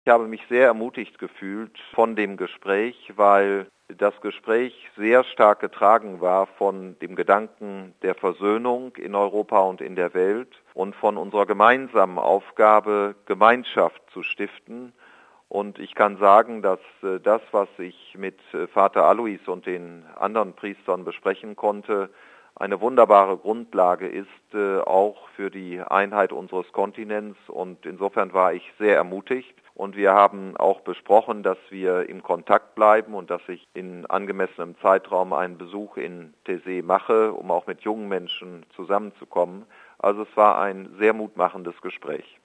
Ich habe mich sehr ermutigt gefühlt von dem Gespräch, weil das Gespräch sehr stark getragen war von dem Gedanken der Versöhnung in Europa und in der Welt und von unserer gemeinsamen Aufgabe, Gemeinschaft zu stiften. Und ich kann sagen, dass das, was ich mit Vater Alois und den anderen Priestern besprechen konnte, eine wunderbare Grundlage ist, auch für die Einheit unseres Kontinents. Und insofern war ich sehr ermutigt. Und wir haben auch besprochen, dass wir im Kontakt bleiben und dass ich in angemessenem Zeitraum einen Besuch in Taizé mache, um auch mit jungen Menschen zusammenzukommen. Also es war ein sehr mutmachendes Gespräch.